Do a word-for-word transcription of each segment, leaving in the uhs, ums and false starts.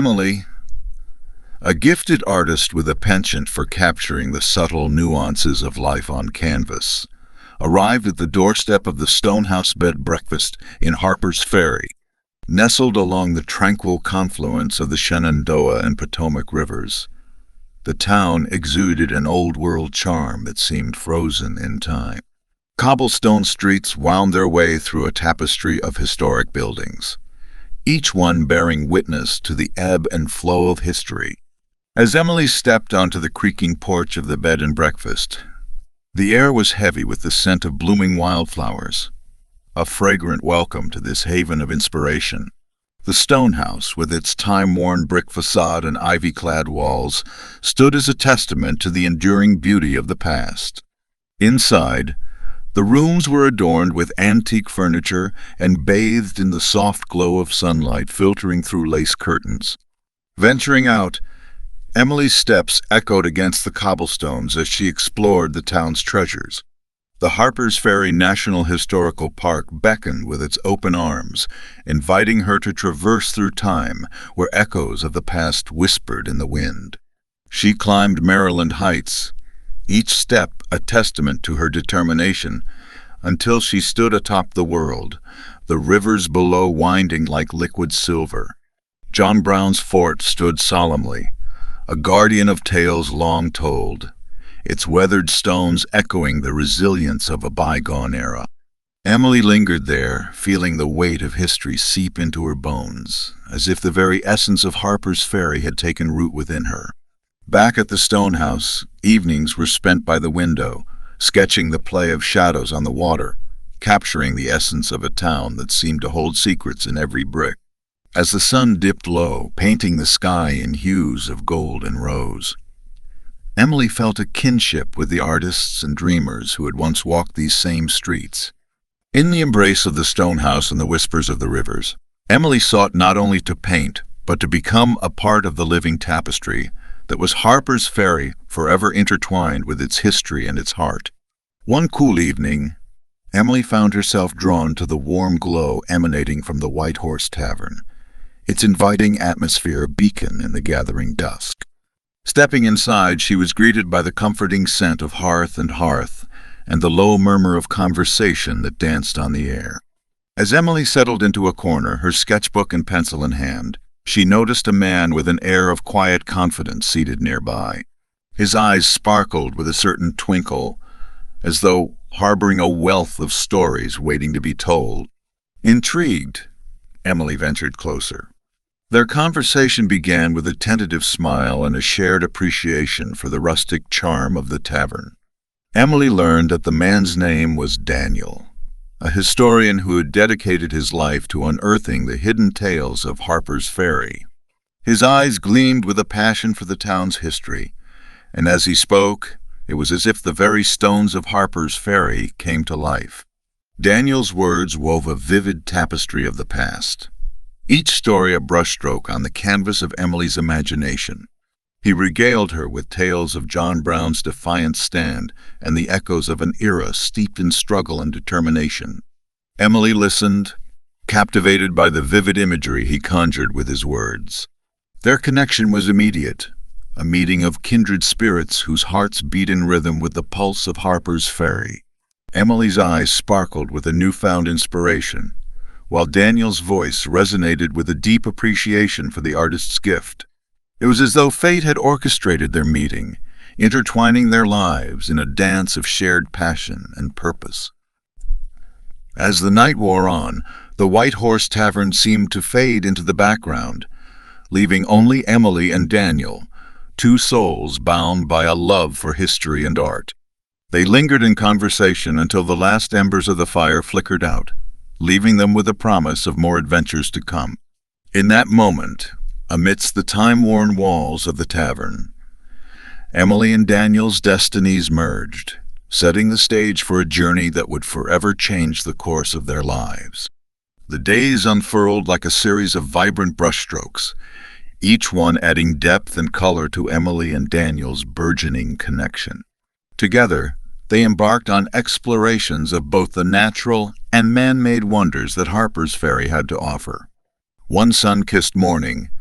Emily, a gifted artist with a penchant for capturing the subtle nuances of life on canvas, arrived at the doorstep of the Stonehouse Bed Breakfast in Harper's Ferry, nestled along the tranquil confluence of the Shenandoah and Potomac rivers. The town exuded an old-world charm that seemed frozen in time. Cobblestone streets wound their way through a tapestry of historic buildings, each one bearing witness to the ebb and flow of history. As Emily stepped onto the creaking porch of the bed and breakfast, the air was heavy with the scent of blooming wildflowers, a fragrant welcome to this haven of inspiration. The stone house, with its time-worn brick facade and ivy-clad walls, stood as a testament to the enduring beauty of the past. Inside, the rooms were adorned with antique furniture and bathed in the soft glow of sunlight filtering through lace curtains. Venturing out, Emily's steps echoed against the cobblestones as she explored the town's treasures. The Harper's Ferry National Historical Park beckoned with its open arms, inviting her to traverse through time where echoes of the past whispered in the wind. She climbed Maryland Heights, each step a testament to her determination, until she stood atop the world, the rivers below winding like liquid silver. John Brown's fort stood solemnly, a guardian of tales long told, its weathered stones echoing the resilience of a bygone era. Emily lingered there, feeling the weight of history seep into her bones, as if the very essence of Harper's Ferry had taken root within her. Back at the stone house, evenings were spent by the window, sketching the play of shadows on the water, capturing the essence of a town that seemed to hold secrets in every brick. As the sun dipped low, painting the sky in hues of gold and rose, Emily felt a kinship with the artists and dreamers who had once walked these same streets. In the embrace of the stone house and the whispers of the rivers, Emily sought not only to paint, but to become a part of the living tapestry that was Harper's Ferry, forever intertwined with its history and its heart. One cool evening, Emily found herself drawn to the warm glow emanating from the White Horse Tavern, its inviting atmosphere a beacon in the gathering dusk. Stepping inside, she was greeted by the comforting scent of hearth and hearth and the low murmur of conversation that danced on the air. As Emily settled into a corner, her sketchbook and pencil in hand, she noticed a man with an air of quiet confidence seated nearby. His eyes sparkled with a certain twinkle, as though harboring a wealth of stories waiting to be told. Intrigued, Emily ventured closer. Their conversation began with a tentative smile and a shared appreciation for the rustic charm of the tavern. Emily learned that the man's name was Daniel, a historian who had dedicated his life to unearthing the hidden tales of Harper's Ferry. His eyes gleamed with a passion for the town's history, and as he spoke, it was as if the very stones of Harper's Ferry came to life. Daniel's words wove a vivid tapestry of the past, each story a brushstroke on the canvas of Emily's imagination. He regaled her with tales of John Brown's defiant stand and the echoes of an era steeped in struggle and determination. Emily listened, captivated by the vivid imagery he conjured with his words. Their connection was immediate, a meeting of kindred spirits whose hearts beat in rhythm with the pulse of Harper's Ferry. Emily's eyes sparkled with a newfound inspiration, while Daniel's voice resonated with a deep appreciation for the artist's gift. It was as though fate had orchestrated their meeting, intertwining their lives in a dance of shared passion and purpose. As the night wore on, the White Horse Tavern seemed to fade into the background, leaving only Emily and Daniel, two souls bound by a love for history and art. They lingered in conversation until the last embers of the fire flickered out, leaving them with a promise of more adventures to come. In that moment, amidst the time-worn walls of the tavern, Emily and Daniel's destinies merged, setting the stage for a journey that would forever change the course of their lives. The days unfurled like a series of vibrant brushstrokes, each one adding depth and color to Emily and Daniel's burgeoning connection. Together, they embarked on explorations of both the natural and man-made wonders that Harper's Ferry had to offer. One sun-kissed morning,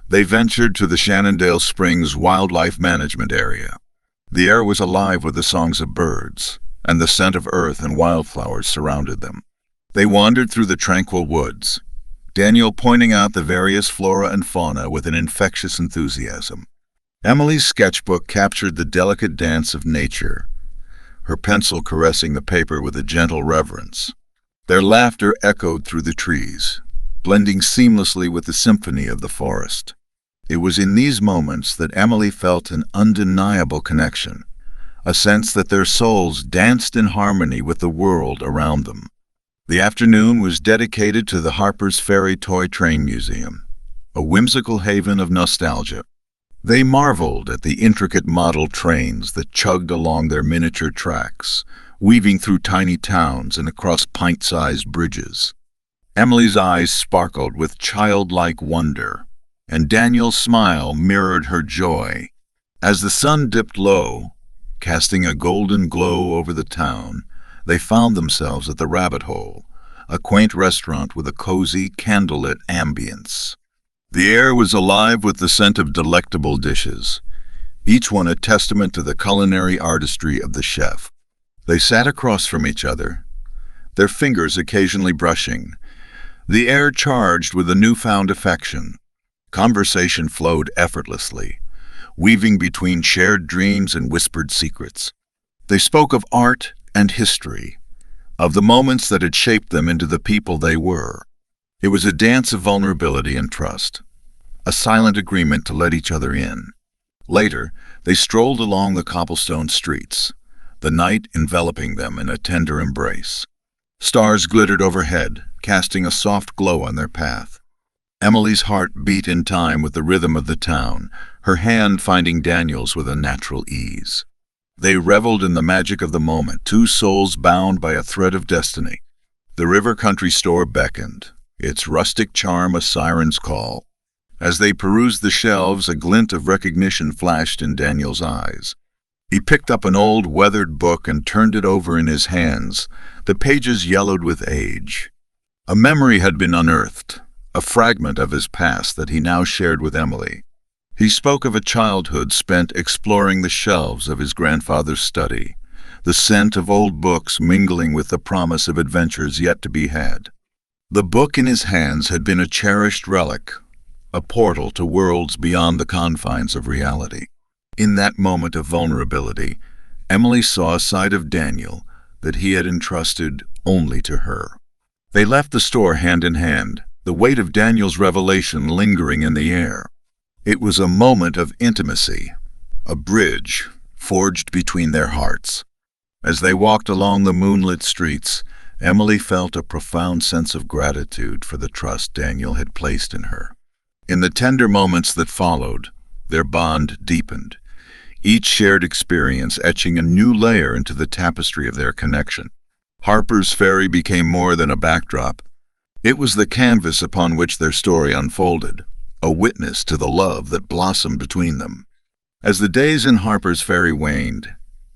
They ventured to the Shannondale Springs Wildlife Management Area. The air was alive with the songs of birds, and the scent of earth and wildflowers surrounded them. They wandered through the tranquil woods, Daniel pointing out the various flora and fauna with an infectious enthusiasm. Emily's sketchbook captured the delicate dance of nature, her pencil caressing the paper with a gentle reverence. Their laughter echoed through the trees, blending seamlessly with the symphony of the forest. It was in these moments that Emily felt an undeniable connection, a sense that their souls danced in harmony with the world around them. The afternoon was dedicated to the Harper's Ferry Toy Train Museum, a whimsical haven of nostalgia. They marveled at the intricate model trains that chugged along their miniature tracks, weaving through tiny towns and across pint-sized bridges. Emily's eyes sparkled with childlike wonder, and Daniel's smile mirrored her joy. As the sun dipped low, casting a golden glow over the town, they found themselves at the Rabbit Hole, a quaint restaurant with a cozy, candlelit ambience. The air was alive with the scent of delectable dishes, each one a testament to the culinary artistry of the chef. They sat across from each other, their fingers occasionally brushing, the air charged with a newfound affection. Conversation flowed effortlessly, weaving between shared dreams and whispered secrets. They spoke of art and history, of the moments that had shaped them into the people they were. It was a dance of vulnerability and trust, a silent agreement to let each other in. Later, they strolled along the cobblestone streets, the night enveloping them in a tender embrace. Stars glittered overhead, casting a soft glow on their path. Emily's heart beat in time with the rhythm of the town, her hand finding Daniel's with a natural ease. They reveled in the magic of the moment, two souls bound by a thread of destiny. The River Country Store beckoned, its rustic charm a siren's call. As they perused the shelves, a glint of recognition flashed in Daniel's eyes. He picked up an old, weathered book and turned it over in his hands, the pages yellowed with age. A memory had been unearthed, a fragment of his past that he now shared with Emily. He spoke of a childhood spent exploring the shelves of his grandfather's study, the scent of old books mingling with the promise of adventures yet to be had. The book in his hands had been a cherished relic, a portal to worlds beyond the confines of reality. In that moment of vulnerability, Emily saw a side of Daniel that he had entrusted only to her. They left the store hand in hand, the weight of Daniel's revelation lingering in the air. It was a moment of intimacy, a bridge forged between their hearts. As they walked along the moonlit streets, Emily felt a profound sense of gratitude for the trust Daniel had placed in her. In the tender moments that followed, their bond deepened, each shared experience etching a new layer into the tapestry of their connection. Harper's Ferry became more than a backdrop. It was the canvas upon which their story unfolded, a witness to the love that blossomed between them. As the days in Harper's Ferry waned,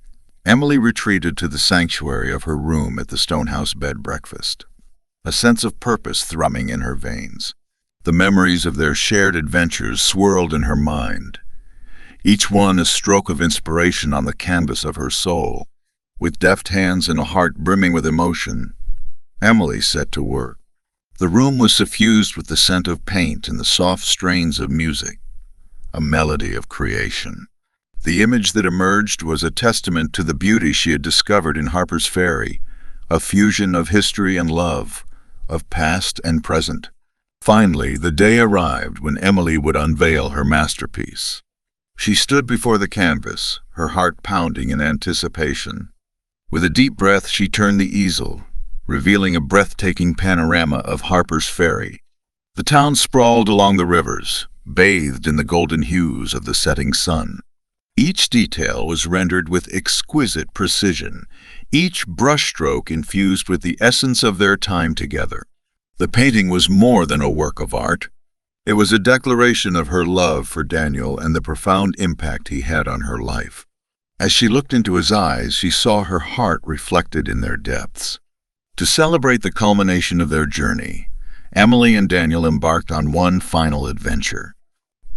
Emily retreated to the sanctuary of her room at the Stonehouse Bed and Breakfast, a sense of purpose thrumming in her veins. The memories of their shared adventures swirled in her mind, each one a stroke of inspiration on the canvas of her soul. With deft hands and a heart brimming with emotion, Emily set to work. The room was suffused with the scent of paint and the soft strains of music, a melody of creation. The image that emerged was a testament to the beauty she had discovered in Harper's Ferry, a fusion of history and love, of past and present. Finally, the day arrived when Emily would unveil her masterpiece. She stood before the canvas, her heart pounding in anticipation. With a deep breath, she turned the easel, revealing a breathtaking panorama of Harper's Ferry. The town sprawled along the rivers, bathed in the golden hues of the setting sun. Each detail was rendered with exquisite precision, each brushstroke infused with the essence of their time together. The painting was more than a work of art. It was a declaration of her love for Daniel and the profound impact he had on her life. As she looked into his eyes, she saw her heart reflected in their depths. To celebrate the culmination of their journey, Emily and Daniel embarked on one final adventure.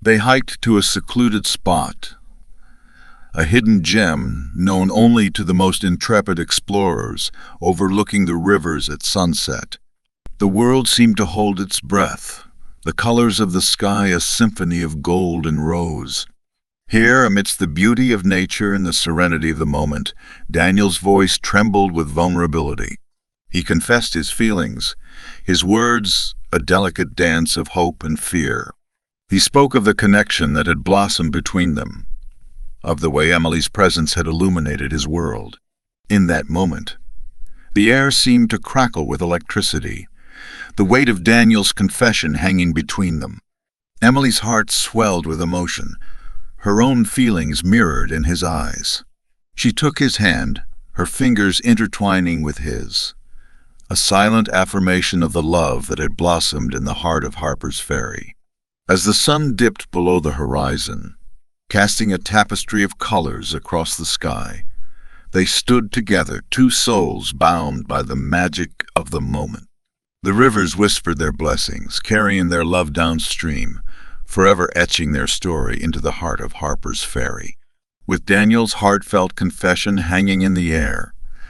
They hiked to a secluded spot, a hidden gem known only to the most intrepid explorers, overlooking the rivers at sunset. The world seemed to hold its breath, the colors of the sky a symphony of gold and rose. Here, amidst the beauty of nature and the serenity of the moment, Daniel's voice trembled with vulnerability. He confessed his feelings, his words a delicate dance of hope and fear. He spoke of the connection that had blossomed between them, of the way Emily's presence had illuminated his world. In that moment, the air seemed to crackle with electricity, the weight of Daniel's confession hanging between them. Emily's heart swelled with emotion, her own feelings mirrored in his eyes. She took his hand, her fingers intertwining with his, a silent affirmation of the love that had blossomed in the heart of Harper's Ferry. As the sun dipped below the horizon, casting a tapestry of colors across the sky, they stood together, two souls bound by the magic of the moment. The rivers whispered their blessings, carrying their love downstream, forever etching their story into the heart of Harper's Ferry. With Daniel's heartfelt confession hanging in the air,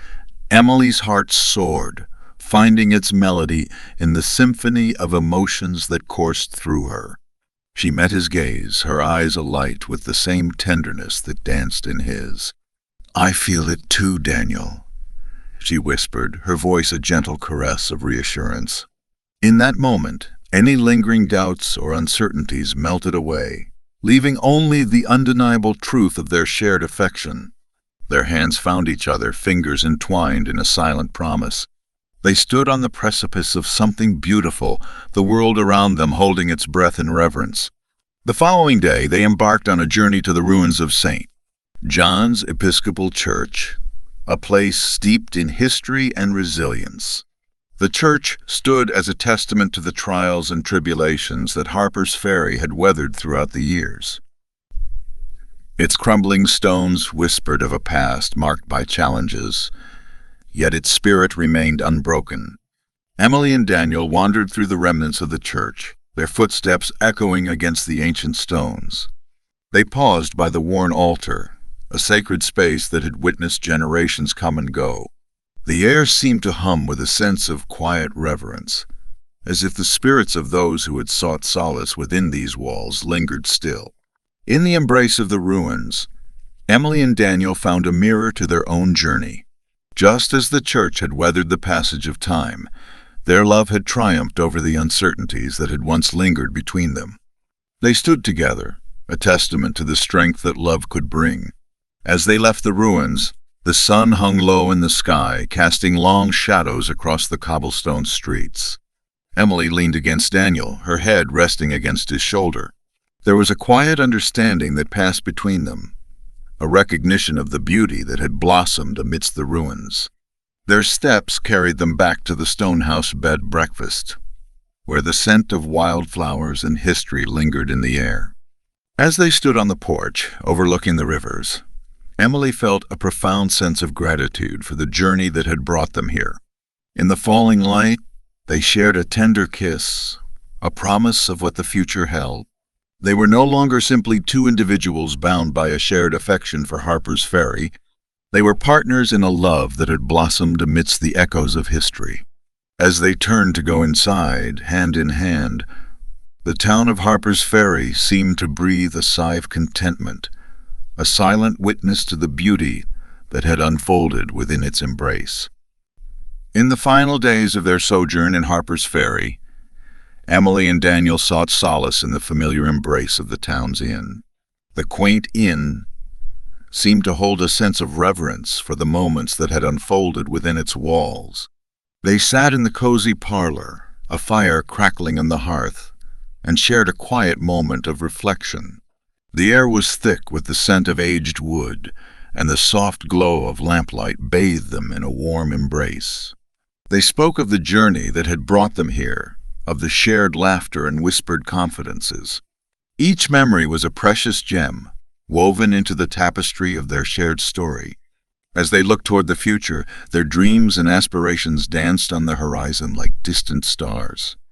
Emily's heart soared, finding its melody in the symphony of emotions that coursed through her. She met his gaze, her eyes alight with the same tenderness that danced in his. "I feel it too, Daniel," she whispered, her voice a gentle caress of reassurance. In that moment, any lingering doubts or uncertainties melted away, leaving only the undeniable truth of their shared affection. Their hands found each other, fingers entwined in a silent promise. They stood on the precipice of something beautiful, the world around them holding its breath in reverence. The following day, they embarked on a journey to the ruins of Saint John's Episcopal Church, a place steeped in history and resilience. The church stood as a testament to the trials and tribulations that Harper's Ferry had weathered throughout the years. Its crumbling stones whispered of a past marked by challenges, yet its spirit remained unbroken. Emily and Daniel wandered through the remnants of the church, their footsteps echoing against the ancient stones. They paused by the worn altar, a sacred space that had witnessed generations come and go. The air seemed to hum with a sense of quiet reverence, as if the spirits of those who had sought solace within these walls lingered still. In the embrace of the ruins, Emily and Daniel found a mirror to their own journey. Just as the church had weathered the passage of time, their love had triumphed over the uncertainties that had once lingered between them. They stood together, a testament to the strength that love could bring. As they left the ruins, the sun hung low in the sky, casting long shadows across the cobblestone streets. Emily leaned against Daniel, her head resting against his shoulder. There was a quiet understanding that passed between them, a recognition of the beauty that had blossomed amidst the ruins. Their steps carried them back to the Stonehouse Bed Breakfast, where the scent of wildflowers and history lingered in the air. As they stood on the porch, overlooking the rivers, Emily felt a profound sense of gratitude for the journey that had brought them here. In the falling light, they shared a tender kiss, a promise of what the future held. They were no longer simply two individuals bound by a shared affection for Harper's Ferry. They were partners in a love that had blossomed amidst the echoes of history. As they turned to go inside, hand in hand, the town of Harper's Ferry seemed to breathe a sigh of contentment, a silent witness to the beauty that had unfolded within its embrace. In the final days of their sojourn in Harper's Ferry, Emily and Daniel sought solace in the familiar embrace of the town's inn. The quaint inn seemed to hold a sense of reverence for the moments that had unfolded within its walls. They sat in the cozy parlor, a fire crackling on the hearth, and shared a quiet moment of reflection. The air was thick with the scent of aged wood, and the soft glow of lamplight bathed them in a warm embrace. They spoke of the journey that had brought them here, of the shared laughter and whispered confidences. Each memory was a precious gem, woven into the tapestry of their shared story. As they looked toward the future, their dreams and aspirations danced on the horizon like distant stars.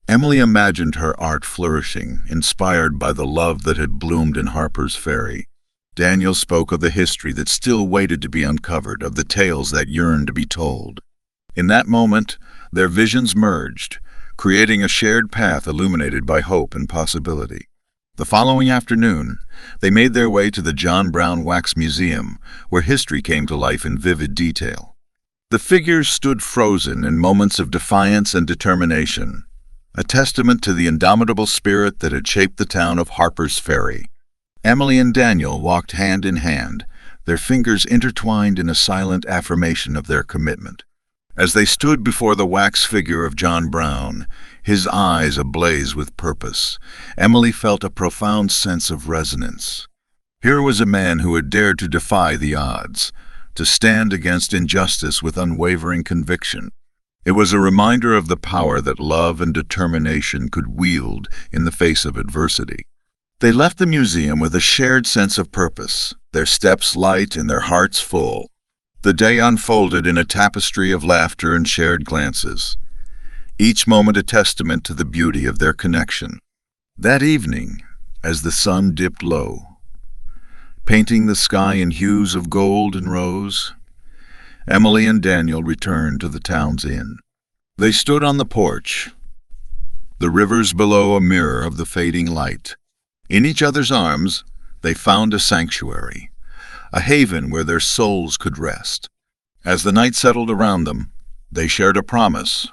Emily imagined her art flourishing, inspired by the love that had bloomed in Harper's Ferry. Daniel spoke of the history that still waited to be uncovered, of the tales that yearned to be told. In that moment, their visions merged, creating a shared path illuminated by hope and possibility. The following afternoon, they made their way to the John Brown Wax Museum, where history came to life in vivid detail. The figures stood frozen in moments of defiance and determination, a testament to the indomitable spirit that had shaped the town of Harper's Ferry. Emily and Daniel walked hand in hand, their fingers intertwined in a silent affirmation of their commitment. As they stood before the wax figure of John Brown, his eyes ablaze with purpose, Emily felt a profound sense of resonance. Here was a man who had dared to defy the odds, to stand against injustice with unwavering conviction. It was a reminder of the power that love and determination could wield in the face of adversity. They left the museum with a shared sense of purpose, their steps light and their hearts full. The day unfolded in a tapestry of laughter and shared glances, each moment a testament to the beauty of their connection. That evening, as the sun dipped low, painting the sky in hues of gold and rose, Emily and Daniel returned to the town's inn. They stood on the porch, the rivers below a mirror of the fading light. In each other's arms, they found a sanctuary, a haven where their souls could rest. As the night settled around them, they shared a promise,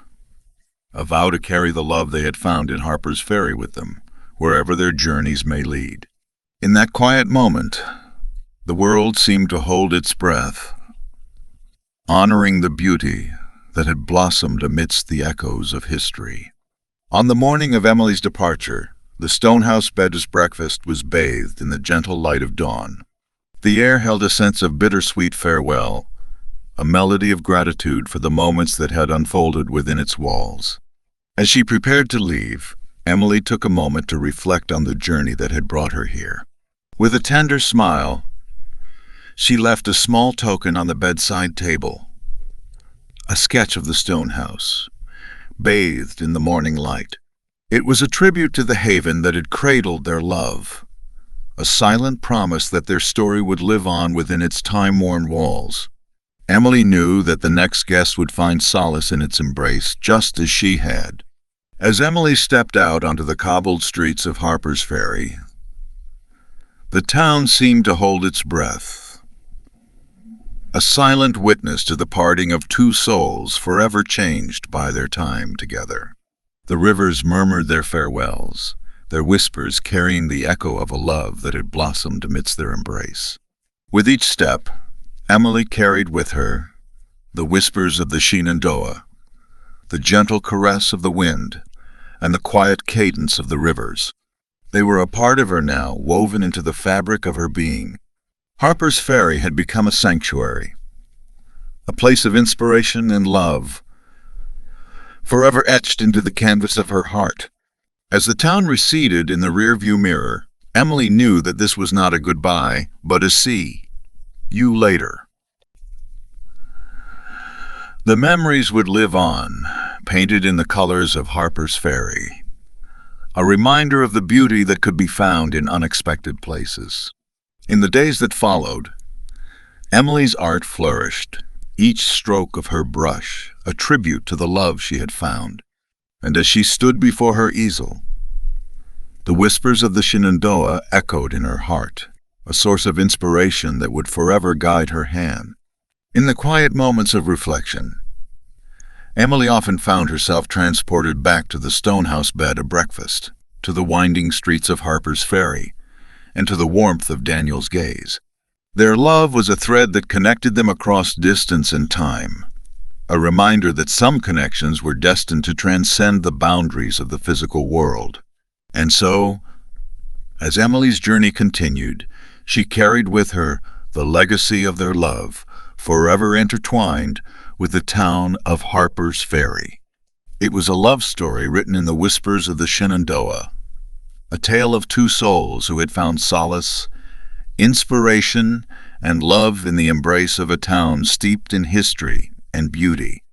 a vow to carry the love they had found in Harper's Ferry with them, wherever their journeys may lead. In that quiet moment, the world seemed to hold its breath, honoring the beauty that had blossomed amidst the echoes of history. On the morning of Emily's departure, the Stonehouse Bed and Breakfast was bathed in the gentle light of dawn. The air held a sense of bittersweet farewell, a melody of gratitude for the moments that had unfolded within its walls. As she prepared to leave, Emily took a moment to reflect on the journey that had brought her here. With a tender smile, she left a small token on the bedside table, a sketch of the Stonehouse, bathed in the morning light. It was a tribute to the haven that had cradled their love, a silent promise that their story would live on within its time-worn walls. Emily knew that the next guest would find solace in its embrace, just as she had. As Emily stepped out onto the cobbled streets of Harper's Ferry, the town seemed to hold its breath, a silent witness to the parting of two souls forever changed by their time together. The rivers murmured their farewells, their whispers carrying the echo of a love that had blossomed amidst their embrace. With each step, Emily carried with her the whispers of the Shenandoah, the gentle caress of the wind, and the quiet cadence of the rivers. They were a part of her now, woven into the fabric of her being. Harper's Ferry had become a sanctuary, a place of inspiration and love, forever etched into the canvas of her heart. As the town receded in the rearview mirror, Emily knew that this was not a goodbye, but a see you later. The memories would live on, painted in the colors of Harper's Ferry, a reminder of the beauty that could be found in unexpected places. In the days that followed, Emily's art flourished, each stroke of her brush a tribute to the love she had found. And as she stood before her easel, the whispers of the Shenandoah echoed in her heart, a source of inspiration that would forever guide her hand. In the quiet moments of reflection, Emily often found herself transported back to the Stonehouse Bed and Breakfast, to the winding streets of Harper's Ferry, and to the warmth of Daniel's gaze. Their love was a thread that connected them across distance and time, a reminder that some connections were destined to transcend the boundaries of the physical world. And so, as Emily's journey continued, she carried with her the legacy of their love, forever intertwined with the town of Harper's Ferry. It was a love story written in the whispers of the Shenandoah, a tale of two souls who had found solace, inspiration, and love in the embrace of a town steeped in history and beauty.